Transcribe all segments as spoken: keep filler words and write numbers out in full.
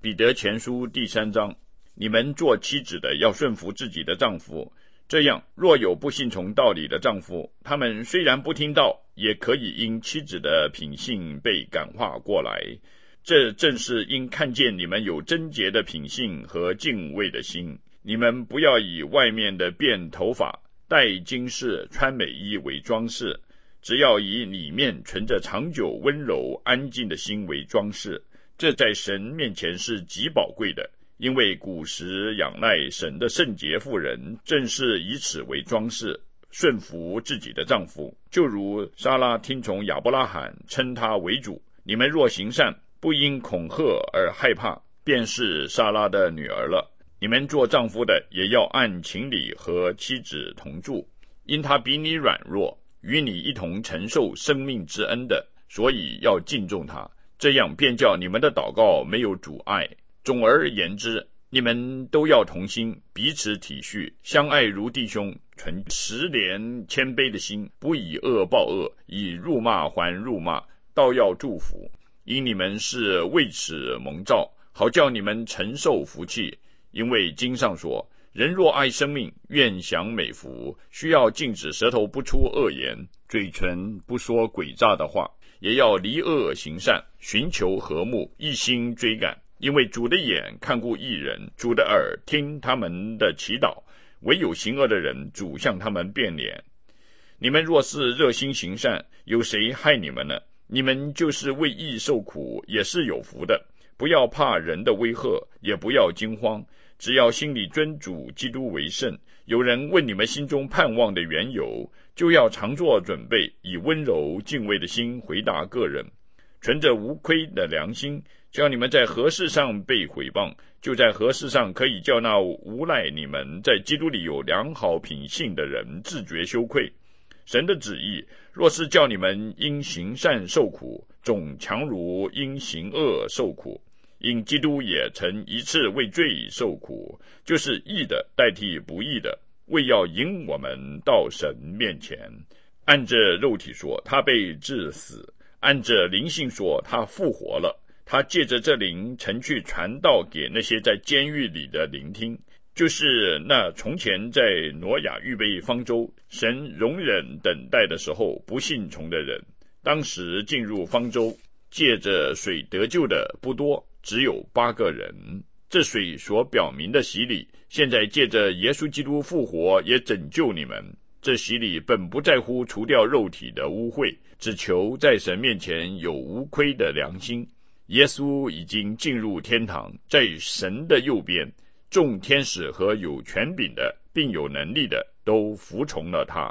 彼得前书第三章，你们做妻子的要顺服自己的丈夫，这样若有不信从道理的丈夫，他们虽然不听道，也可以因妻子的品性被感化过来。这正是因看见你们有贞洁的品性和敬畏的心。你们不要以外面的辫头发、戴金饰、穿美衣为装饰，只要以里面存着长久温柔安静的心为装饰。这在神面前是极宝贵的，因为古时仰赖神的圣洁妇人正是以此为装饰，顺服自己的丈夫，就如撒拉听从亚伯拉罕，称他为主。你们若行善，不因恐吓而害怕，便是撒拉的女儿了。你们做丈夫的也要按情理和妻子同住，因他比你软弱，与你一同承受生命之恩的，所以要敬重他，这样便叫你们的祷告没有阻碍。总而言之，你们都要同心，彼此体恤，相爱如弟兄，存实怜谦卑的心，不以恶报恶，以辱骂还辱骂，倒要祝福，因你们是为此蒙召，好叫你们承受福气。因为经上说，人若爱生命，愿享美福，需要禁止舌头不出恶言，嘴唇不说诡诈的话，也要离恶行善，寻求和睦，一心追赶。因为主的眼看顾义人，主的耳听他们的祈祷，唯有行恶的人，主向他们变脸。你们若是热心行善，有谁害你们呢？你们就是为义受苦，也是有福的。不要怕人的威吓，也不要惊慌，只要心里尊主基督为圣。有人问你们心中盼望的缘由，就要常作准备，以温柔敬畏的心回答个人，存着无亏的良心，叫你们在何事上被毁谤，就在何事上可以叫那无赖你们在基督里有良好品性的人自觉羞愧。神的旨意若是叫你们因行善受苦，总强如因行恶受苦。因基督也曾一次为罪受苦，就是义的代替不义的，为要引我们到神面前。按着肉体说，他被治死；按着灵性说，他复活了。他借着这灵曾去传道给那些在监狱里的聆听，就是那从前在挪亚预备方舟，神容忍等待的时候不信从的人。当时进入方舟借着水得救的不多，只有八个人。这水所表明的洗礼，现在借着耶稣基督复活也拯救你们。这洗礼本不在乎除掉肉体的污秽，只求在神面前有无亏的良心。耶稣已经进入天堂，在神的右边，众天使和有权柄的并有能力的都服从了他。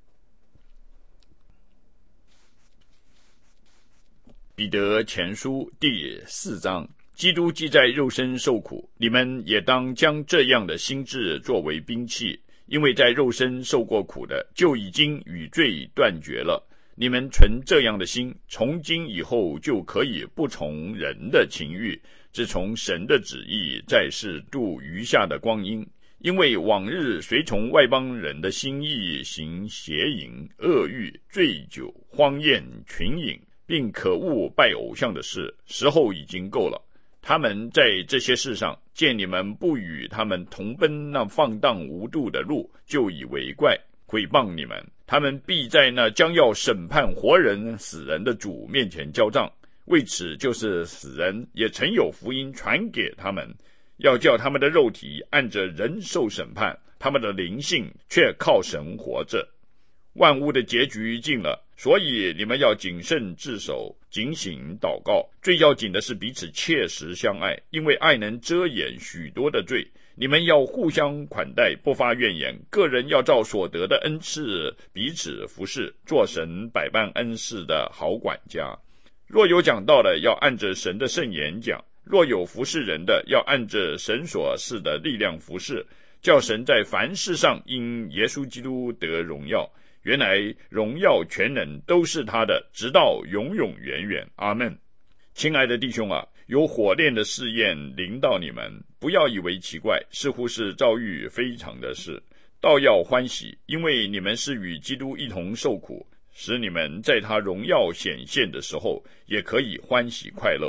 彼得前书第四章，基督既在肉身受苦，你们也当将这样的心志作为兵器，因为在肉身受过苦的，就已经与罪断绝了。你们存这样的心，从今以后就可以不从人的情欲，只从神的旨意，在世度余下的光阴。因为往日随从外邦人的心意行邪淫、恶欲、醉酒、荒宴、群饮，并可恶拜偶像的事，时候已经够了。他们在这些事上见你们不与他们同奔那放荡无度的路，就以为怪，毁谤你们。他们必在那将要审判活人死人的主面前交账，为此就是死人也曾有福音传给他们，要叫他们的肉体按着人受审判，他们的灵性却靠神活着。万物的结局近了，所以你们要谨慎自守，警醒祷告。最要紧的是彼此切实相爱，因为爱能遮掩许多的罪。你们要互相款待，不发怨言，个人要照所得的恩赐彼此服侍，做神百般恩赐的好管家。若有讲道的，要按着神的圣言讲；若有服侍人的，要按着神所赐的力量服侍，叫神在凡事上因耶稣基督得荣耀。原来荣耀全能都是他的，直到永永远远。阿们。亲爱的弟兄啊，有火炼的试验临到你们，不要以为奇怪，似乎是遭遇非常的事，倒要欢喜，因为你们是与基督一同受苦，使你们在他荣耀显现的时候也可以欢喜快乐。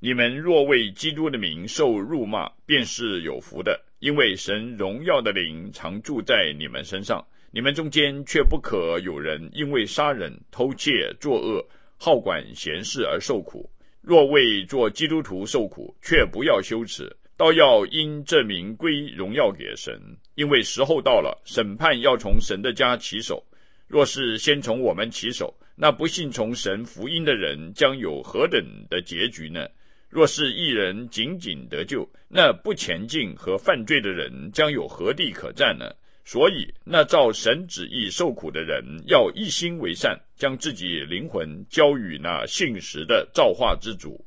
你们若为基督的名受辱骂，便是有福的，因为神荣耀的灵常住在你们身上。你们中间却不可有人因为杀人、偷窃、作恶、好管闲事而受苦。若为做基督徒受苦，却不要羞耻，倒要因这名归荣耀给神。因为时候到了，审判要从神的家起手。若是先从我们起手，那不信从神福音的人将有何等的结局呢？若是义人仅仅得救，那不前进和犯罪的人将有何地可占呢？所以那照神旨意受苦的人，要一心为善，将自己灵魂交与那信实的造化之主。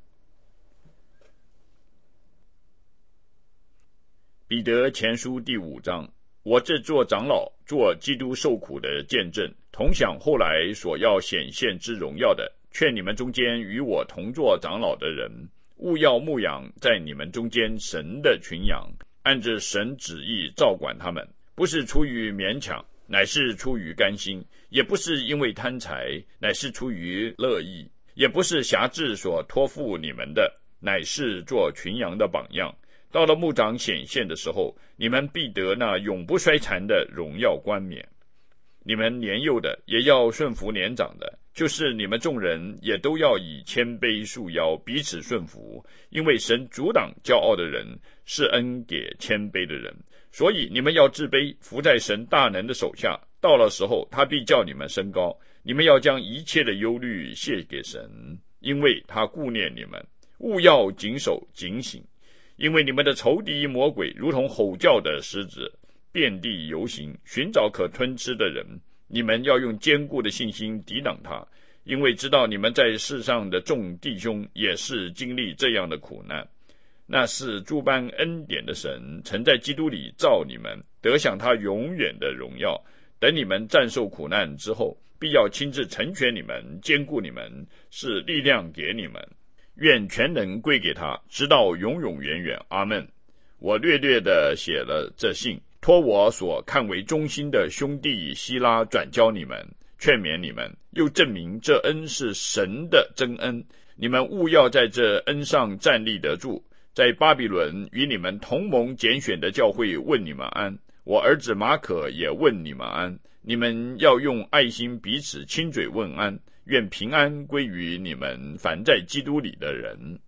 彼得前书第五章，我这做长老，做基督受苦的见证，同享后来所要显现之荣耀的，劝你们中间与我同作长老的人，务要牧养在你们中间神的群羊，按着神旨意照管他们，不是出于勉强，乃是出于甘心；也不是因为贪财，乃是出于乐意；也不是辖制所托付你们的，乃是做群羊的榜样。到了牧长显现的时候，你们必得那永不衰残的荣耀冠冕。你们年幼的也要顺服年长的，就是你们众人也都要以谦卑束腰，彼此顺服，因为神阻挡骄傲的人，施恩给谦卑的人。所以你们要自卑，服在神大能的手下，到了时候他必叫你们升高。你们要将一切的忧虑卸给神，因为他顾念你们。务要谨守警醒，因为你们的仇敌魔鬼如同吼叫的狮子，遍地游行，寻找可吞吃的人。你们要用坚固的信心抵挡他，因为知道你们在世上的众弟兄也是经历这样的苦难。那是诸般恩典的神曾在基督里造你们，得享他永远的荣耀。等你们战胜苦难之后，必要亲自成全你们，坚固你们，是力量给你们。愿全能归给他，直到永永远远。阿们。我略略地写了这信，托我所看为忠心的兄弟希拉转交你们，劝勉你们，又证明这恩是神的真恩。你们务要在这恩上站立得住。在巴比伦与你们同盟拣选的教会问你们安，我儿子马可也问你们安。你们要用爱心彼此亲嘴问安，愿平安归于你们凡在基督里的人。